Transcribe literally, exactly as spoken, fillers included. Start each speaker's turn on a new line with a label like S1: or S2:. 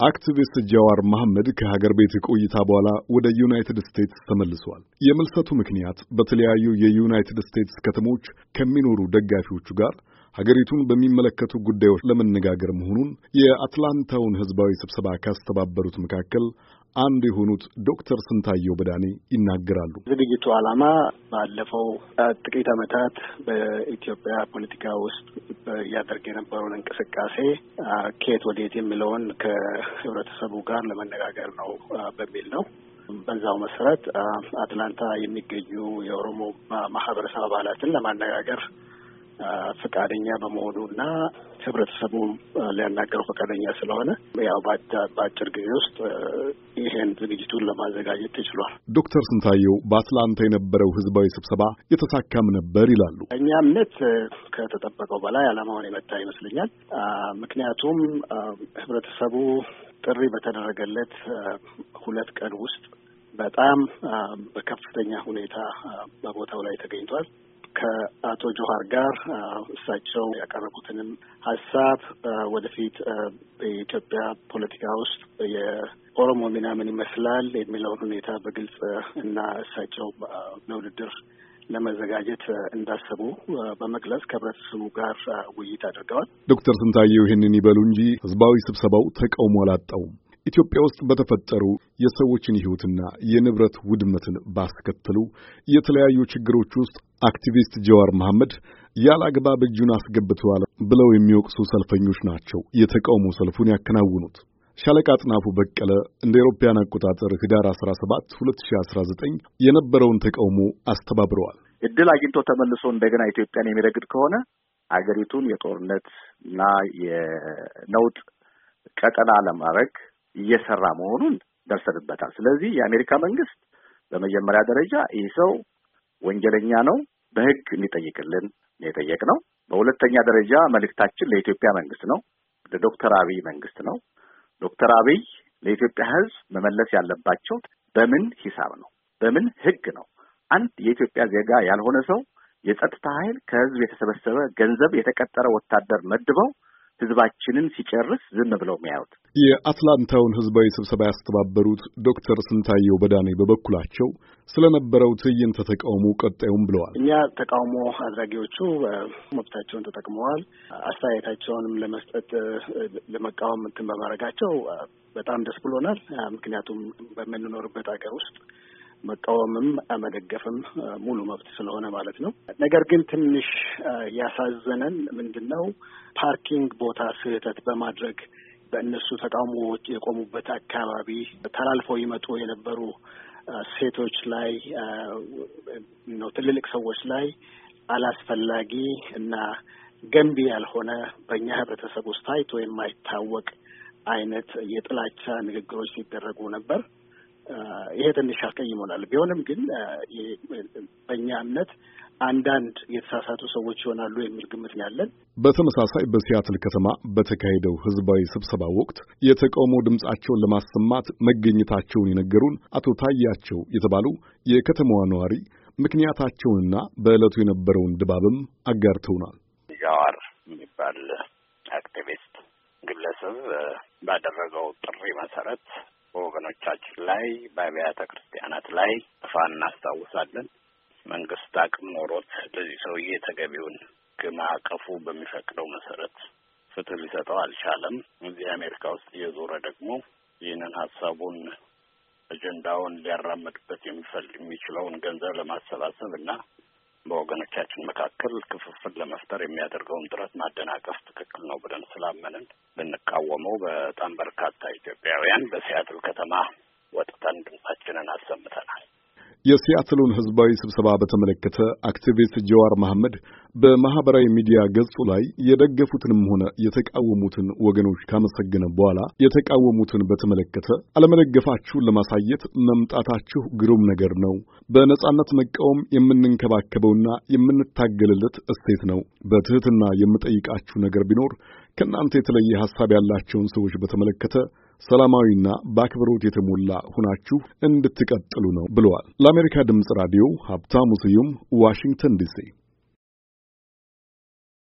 S1: አክቲቪስት ጃዋር መሐመድ ከሀገር ቤት ቆይታ በኋላ ወደ ዩናይትድ ስቴትስ ተመልሷል። የመልሰቱ ምክንያት በተለያዩ የዩናይትድ ስቴትስ ከተሞች ከሚኖሩ ደጋፊዎቹ ጋር ሀገሪቱን በሚመለከቱ ጉዳዮች ለመነጋገር መሆኑን የአትላንታውን ህዝባዊ ስብሰባ ካስተባበሩት መካከል አንድ የሆኑት ዶክተር ስንታየው በዳኔ ይናገራሉ።
S2: ዝግጅቱ ዓላማ ባለፈው ጥቂት ዓመታት በኢትዮጵያ ፖለቲካ ውስጥ ያደርግ የነበረውን እንቅስቃሴ ከየት ወዴት የሚለውን ከህብረተሰቡ ጋር ለመነጋገር ነው በሚል ነው። በዛው መሰረት አትላንታ የሚገኙ የኦሮሞ ማህበረሰብ አባላትን ለማነጋገር ፈቃደኛ በመሆኑና ህብረተሰቡ ሊያናገሩ ፈቃደኛ ስለሆነ ያው በአጭር ጊዜ ውስጥ ይሄን ዝግጅቱን ለማዘጋጀት ተችሏል።
S1: ዶክተር ስንታየው በአትላንታ የነበረው ህዝባዊ ስብሰባ የተሳካም ነበር ይላሉ።
S2: እኛ እምነት ከተጠበቀው በላይ ዓላማውን የመታ ይመስለኛል። ምክንያቱም ህብረተሰቡ ጥሪ በተደረገለት ሁለት ቀን ውስጥ በጣም በከፍተኛ ሁኔታ በቦታው ላይ ተገኝቷል። ከአቶ ጆሃር ጋር እሳቸው ያቀረቡትንም ሀሳብ ወደፊት በኢትዮጵያ ፖለቲካ ውስጥ የኦሮሞ ሚና ምን ይመስላል የሚለውን ሁኔታ በግልጽ እና እሳቸው ለውድድር ለመዘጋጀት እንዳሰቡ በመግለጽ ከህብረተሰቡ ጋር ውይይት አድርገዋል።
S1: ዶክተር ስንታየው ይህንን ይበሉ እንጂ ህዝባዊ ስብሰባው ተቃውሞ አላጣውም። ኢትዮጵያ ውስጥ በተፈጠሩ የሰዎችን ህይወትና የንብረት ውድመትን ባስከተሉ የተለያዩ ችግሮች ውስጥ አክቲቪስት ጃዋር መሐመድ ያላግባብ እጁን አስገብተዋል ብለው የሚወቅሱ ሰልፈኞች ናቸው የተቃውሞ ሰልፉን ያከናውኑት። ሻለቃ አጥናፉ በቀለ እንደ አውሮፓውያን አቆጣጠር ህዳር አስራ ሰባት ሁለት ሺህ አስራ ዘጠኝ የነበረውን ተቃውሞ አስተባብረዋል።
S3: እድል አግኝቶ ተመልሶ እንደገና ኢትዮጵያን የሚረግድ ከሆነ አገሪቱን የጦርነት እና የነውጥ ቀጠና ለማድረግ እየሰራ መሆኑን ደርሰንበታል። ስለዚህ የአሜሪካ መንግስት በመጀመሪያ ደረጃ ይህ ሰው ወንጀለኛ ነው፣ በህግ እንዲጠይቅልን የጠየቅነው። በሁለተኛ ደረጃ መልእክታችን ለኢትዮጵያ መንግስት ነው፣ ለዶክተር አብይ መንግስት ነው። ዶክተር አብይ ለኢትዮጵያ ህዝብ መመለስ ያለባቸው በምን ሂሳብ ነው? በምን ህግ ነው? አንድ የኢትዮጵያ ዜጋ ያልሆነ ሰው የጸጥታ ኃይል ከህዝብ የተሰበሰበ ገንዘብ የተቀጠረ ወታደር መድበው ህዝባችንን ሲጨርስ ዝም ብለው የሚያዩት?
S1: የአትላንታውን ህዝባዊ ስብሰባ ያስተባበሩት ዶክተር ስንታየው በዳኔ በበኩላቸው ስለነበረው ትዕይንተ ተቃውሞ ቀጣዩም ብለዋል።
S2: እኛ ተቃውሞ አድራጊዎቹ መብታቸውን ተጠቅመዋል። አስተያየታቸውንም ለመስጠት ለመቃወም እንትን በማድረጋቸው በጣም ደስ ብሎናል። ምክንያቱም በምንኖርበት ሀገር ውስጥ መቃወምም መደገፍም ሙሉ መብት ስለሆነ ማለት ነው። ነገር ግን ትንሽ ያሳዘነን ምንድነው ፓርኪንግ ቦታ ስህተት በማድረግ በእነሱ ተቃውሞዎች የቆሙበት አካባቢ ተላልፈው ይመጡ የነበሩ ሴቶች ላይ ነው ትልልቅ ሰዎች ላይ አላስፈላጊ እና ገንቢ ያልሆነ በእኛ ህብረተሰብ ውስጥ ታይቶ የማይታወቅ አይነት የጥላቻ ንግግሮች ሲደረጉ ነበር። ይሄ ትንሽ አስቀይሞናል። ቢሆንም ግን በእኛ እምነት አንዳንድ የተሳሳቱ ሰዎች ይሆናሉ የሚል ግምት ያለን።
S1: በተመሳሳይ በሲያትል ከተማ በተካሄደው ህዝባዊ ስብሰባ ወቅት የተቃውሞ ድምጻቸውን ለማሰማት መገኘታቸውን የነገሩን አቶ ታያቸው የተባሉ የከተማዋ ነዋሪ ምክንያታቸውንና በዕለቱ የነበረውን ድባብም አጋርተውናል።
S4: ጃዋር የሚባል አክቲቪስት ግለሰብ ባደረገው ጥሪ መሰረት በወገኖቻችን ላይ በአብያተ ክርስቲያናት ላይ ጥፋ እናስታውሳለን። መንግስት አቅም ኖሮት ለዚህ ሰውዬ ተገቢውን ማዕቀፉ በሚፈቅደው መሰረት ፍትህ ሊሰጠው አልቻለም። እዚህ አሜሪካ ውስጥ እየዞረ ደግሞ ይህንን ሀሳቡን አጀንዳውን ሊያራምድበት የሚፈልግ የሚችለውን ገንዘብ ለማሰባሰብ እና በወገኖቻችን መካከል ክፍፍል ለመፍጠር የሚያደርገውን ጥረት ማደናቀፍ ትክክል ነው ብለን ስላመንን ልንቃወመው በጣም በርካታ ኢትዮጵያውያን በሲያትል ከተማ ወጥተን ድምጻችንን አሰምተናል።
S1: የሲያትሉን ህዝባዊ ስብሰባ በተመለከተ አክቲቪስት ጃዋር መሐመድ በማህበራዊ ሚዲያ ገጹ ላይ የደገፉትንም ሆነ የተቃወሙትን ወገኖች ካመሰገነ በኋላ የተቃወሙትን በተመለከተ አለመደገፋችሁን ለማሳየት መምጣታችሁ ግሩም ነገር ነው። በነጻነት መቃወም የምንንከባከበውና የምንታገልለት እሴት ነው። በትህትና የምጠይቃችሁ ነገር ቢኖር ከእናንተ የተለየ ሐሳብ ያላቸውን ሰዎች በተመለከተ ሰላማዊና በአክብሮት የተሞላ ሆናችሁ እንድትቀጥሉ ነው ብለዋል። ለአሜሪካ ድምጽ ራዲዮ ሀብታሙ ስዩም ዋሽንግተን ዲሲ